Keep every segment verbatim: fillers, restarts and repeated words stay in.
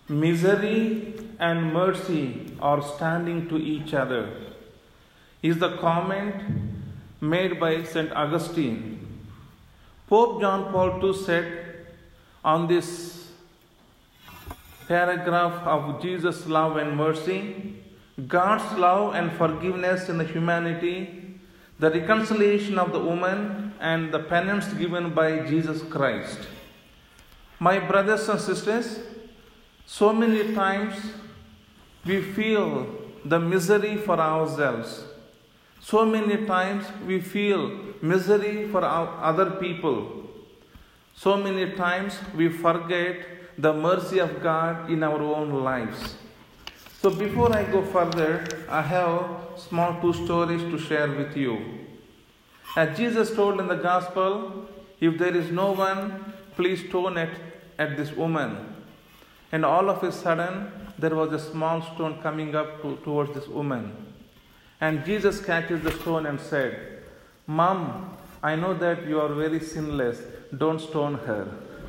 Misery and mercy are standing to each other, is the comment made by Saint Augustine. Pope John Paul the Second said on this paragraph of Jesus' love and mercy, God's love and forgiveness in the humanity, the reconciliation of the woman, and the penance given by Jesus Christ. My brothers and sisters, so many times we feel the misery for ourselves. So many times we feel misery for our other people. So many times we forget the mercy of God in our own lives. So before I go further, I have small two stories to share with you. As Jesus told in the Gospel, if there is no one, please stone at, at this woman. And all of a sudden, there was a small stone coming up to, towards this woman. And Jesus catches the stone and said, Mom, I know that you are very sinless. Don't stone her.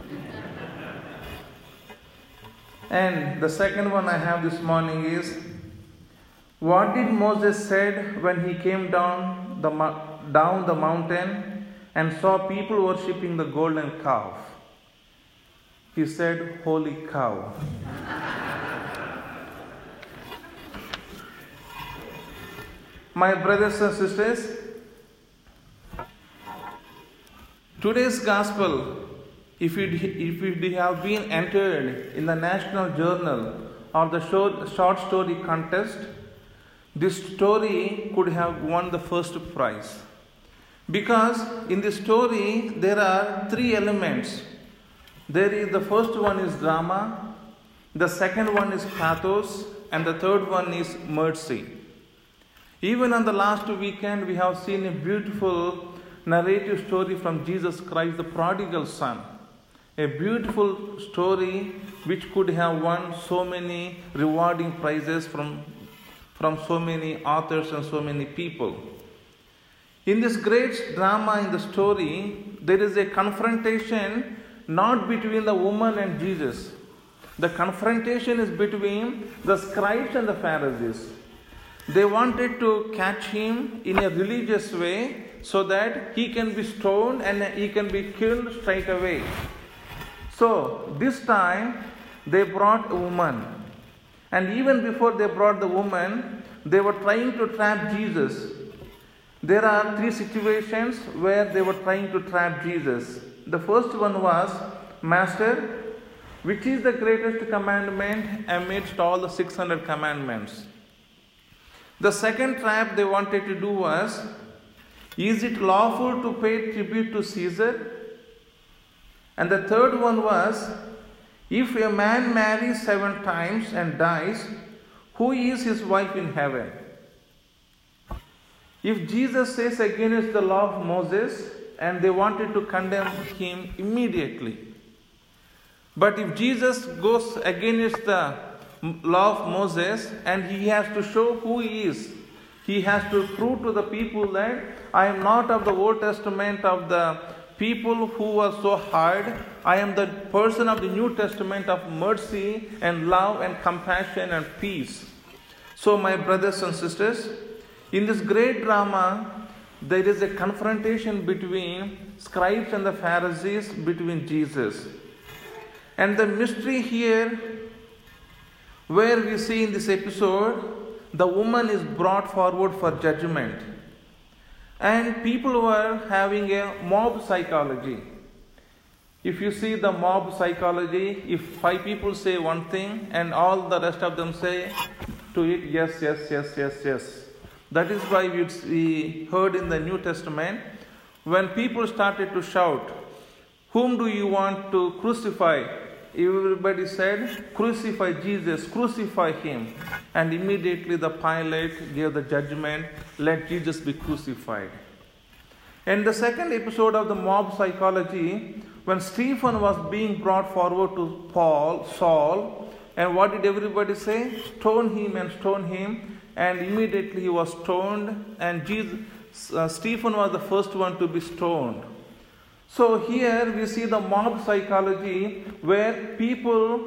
And the second one I have this morning is, what did Moses said when he came down the, down the mountain and saw people worshipping the golden calf? He said, holy cow. My brothers and sisters, today's gospel, if it, if it have been entered in the National Journal or the short, short story contest, this story could have won the first prize. Because in this story, there are three elements. There is the first one is drama, the second one is pathos, and the third one is mercy. Even on the last weekend, we have seen a beautiful narrative story from Jesus Christ, the prodigal son. A beautiful story which could have won so many rewarding prizes from, from so many authors and so many people. In this great drama in the story, there is a confrontation not between the woman and Jesus. The confrontation is between the scribes and the Pharisees. They wanted to catch him in a religious way so that he can be stoned and he can be killed straight away. So this time they brought a woman. And even before they brought the woman, they were trying to trap Jesus. There are three situations where they were trying to trap Jesus. The first one was, Master, which is the greatest commandment amidst all the six hundred commandments? The second trap they wanted to do was, is it lawful to pay tribute to Caesar? And the third one was, if a man marries seven times and dies, who is his wife in heaven? If Jesus says against the law of Moses, and they wanted to condemn him immediately. But if Jesus goes against the law of Moses and he has to show who he is, he has to prove to the people that I am not of the Old Testament of the people who are so hard. I am the person of the New Testament of mercy and love and compassion and peace. So my brothers and sisters, in this great drama, there is a confrontation between scribes and the Pharisees, between Jesus. And the mystery here, where we see in this episode, the woman is brought forward for judgment. And people were having a mob psychology. If you see the mob psychology, if five people say one thing and all the rest of them say to it, yes, yes, yes, yes, yes. That is why we heard in the New Testament, when people started to shout, whom do you want to crucify? Everybody said, crucify Jesus, crucify him. And immediately the Pilate gave the judgment, let Jesus be crucified. And the second episode of the mob psychology, when Stephen was being brought forward to Paul, Saul, and what did everybody say? Stone him and stone him. And immediately he was stoned, and Jesus, uh, Stephen was the first one to be stoned. So here we see the mob psychology where people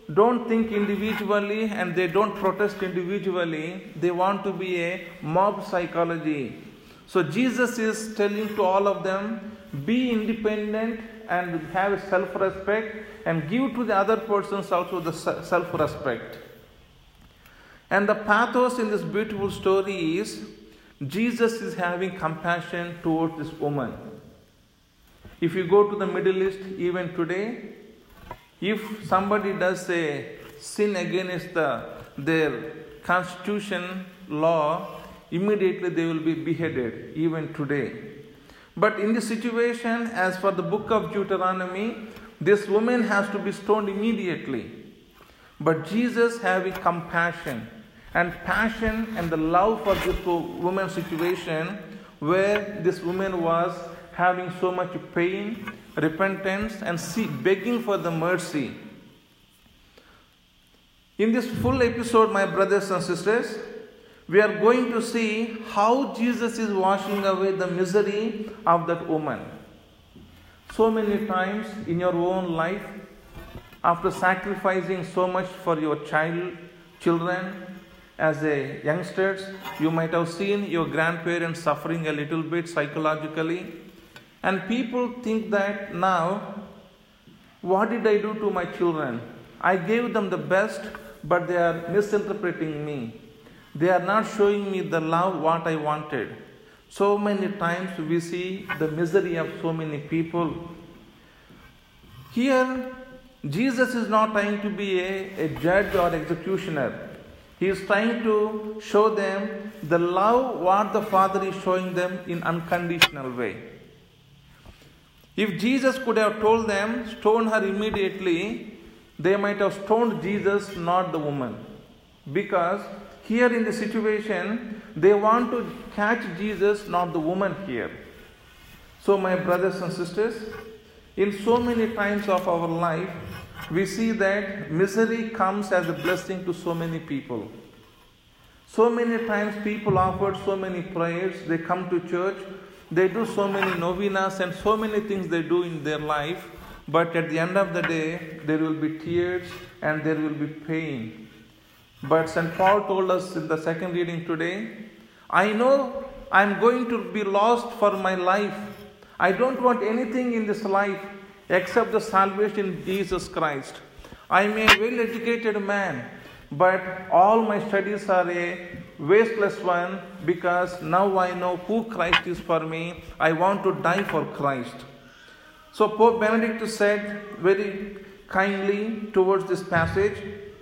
don't think individually and they don't protest individually. They want to be a mob psychology. So Jesus is telling to all of them, be independent and have self-respect and give to the other persons also the self-respect. And the pathos in this beautiful story is Jesus is having compassion towards this woman. If you go to the Middle East even today, if somebody does a sin against the, their constitution law, immediately they will be beheaded even today. But in this situation, as for the book of Deuteronomy, this woman has to be stoned immediately. But Jesus having compassion and passion and the love for this woman's situation, where this woman was having so much pain, repentance, and see, begging for the mercy. In this full episode, my brothers and sisters, we are going to see how Jesus is washing away the misery of that woman. So many times in your own life, after sacrificing so much for your child, children, as a youngsters, you might have seen your grandparents suffering a little bit psychologically. And people think that now, what did I do to my children? I gave them the best, but they are misinterpreting me. They are not showing me the love what I wanted. So many times we see the misery of so many people. Here, Jesus is not trying to be a, a judge or executioner. He is trying to show them the love what the Father is showing them in unconditional way. If Jesus could have told them, stone her immediately, they might have stoned Jesus, not the woman. Because here in the situation, they want to catch Jesus, not the woman here. So my brothers and sisters, in so many times of our life, we see that misery comes as a blessing to so many people. So many times people offer so many prayers, they come to church, they do so many novenas and so many things they do in their life, but at the end of the day, there will be tears and there will be pain. But Saint Paul told us in the second reading today, I know I am going to be lost for my life. I don't want anything in this life except the salvation in Jesus Christ. I am a well-educated man, but all my studies are a wasteless one because now I know who Christ is for me. I want to die for Christ. So Pope Benedict said very kindly towards this passage,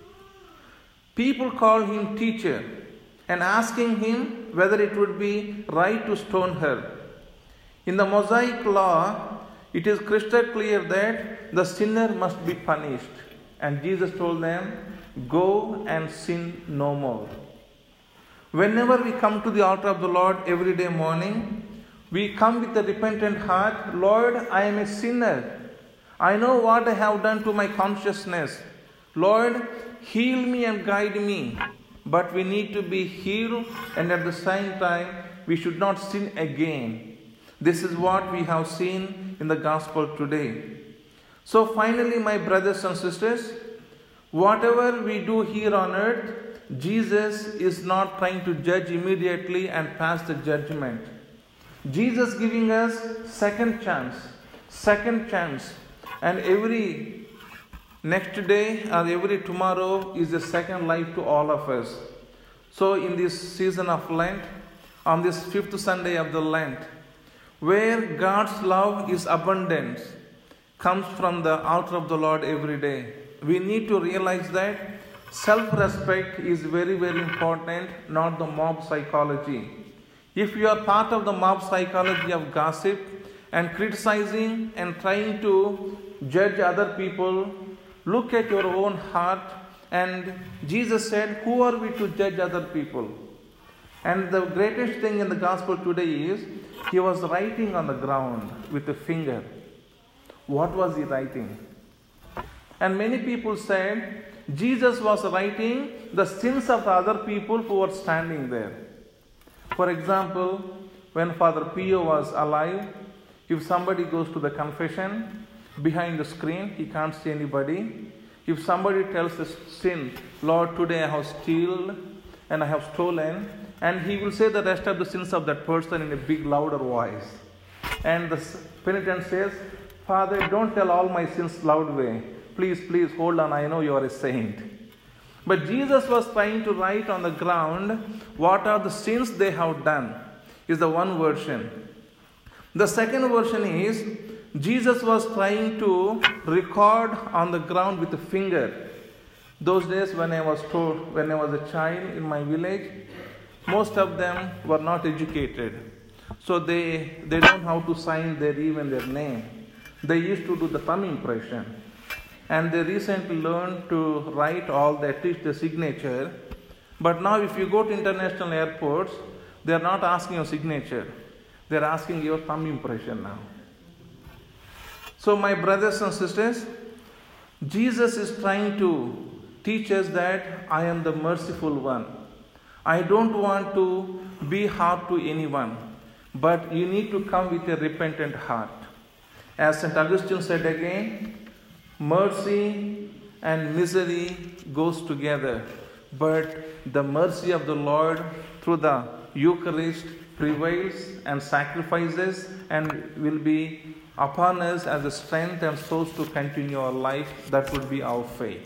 people call him teacher and asking him whether it would be right to stone her. In the Mosaic law, it is crystal clear that the sinner must be punished. And Jesus told them, go and sin no more. Whenever we come to the altar of the Lord every day morning, we come with a repentant heart. Lord, I am a sinner. I know what I have done to my consciousness. Lord, heal me and guide me. But we need to be healed, and at the same time, we should not sin again. This is what we have seen in the gospel today. So finally, my brothers and sisters, whatever we do here on earth, Jesus is not trying to judge immediately and pass the judgment. Jesus giving us second chance, second chance, and every next day or every tomorrow is a second life to all of us. So in this season of Lent, on this fifth Sunday of the Lent, where God's love is abundant, comes from the altar of the Lord every day. We need to realize that self-respect is very, very important, not the mob psychology. If you are part of the mob psychology of gossip and criticizing and trying to judge other people, look at your own heart. And Jesus said, who are we to judge other people? And the greatest thing in the gospel today is, he was writing on the ground with a finger. What was he writing? And many people said, Jesus was writing the sins of the other people who were standing there. For example, when Father Pio was alive, if somebody goes to the confession, behind the screen, he can't see anybody. If somebody tells a sin, Lord, today I have stolen and I have stolen, and he will say the rest of the sins of that person in a big louder voice. And the penitent says, Father, don't tell all my sins loud way. Please, please hold on, I know you are a saint. But Jesus was trying to write on the ground what are the sins they have done, is the one version. The second version is, Jesus was trying to record on the ground with a finger. Those days when I was told, when I was a child in my village, most of them were not educated. So they, they don't know how to sign their even their name. They used to do the thumb impression. And they recently learned to write all the, at least the signature. But now if you go to international airports, they are not asking your signature. They are asking your thumb impression now. So my brothers and sisters, Jesus is trying to teach us that I am the merciful one. I don't want to be hard to anyone, but you need to come with a repentant heart. As Saint Augustine said again, mercy and misery goes together, but the mercy of the Lord through the Eucharist prevails and sacrifices and will be upon us as a strength and source to continue our life. That would be our faith.